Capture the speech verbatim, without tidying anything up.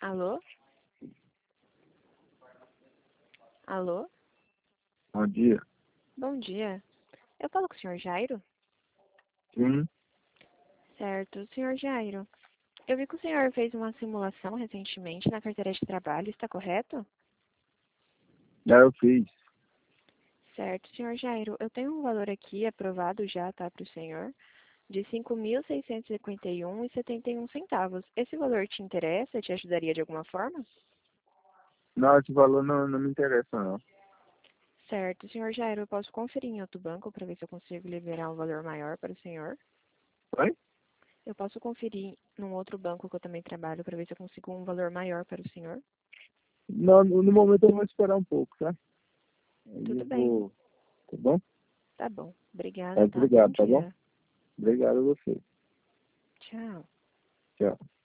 Alô? Alô? Bom dia. Bom dia. Eu falo com o senhor Jairo? Sim, Certo. Senhor Jairo, eu vi que o senhor fez uma simulação recentemente na carteira de trabalho, está correto? já eu fiz. Certo. Senhor Jairo, eu tenho um valor aqui aprovado já, tá, para o senhor, de cinco mil seiscentos e cinquenta e um reais e setenta e um centavos. Esse valor te interessa? Te ajudaria de alguma forma? Não, esse valor não, não me interessa, não. Certo. Senhor Jairo, eu posso conferir em outro banco para ver se eu consigo liberar um valor maior para o senhor? Oi? Eu posso conferir num outro banco que eu também trabalho para ver se eu consigo um valor maior para o senhor? Não, no no momento eu vou esperar um pouco, tá? Aí Tudo eu bem. vou, tá bom? Tá bom. Obrigada, Muito tá? Bom obrigado, tá bom? dia. Obrigado a você. Tchau. Tchau.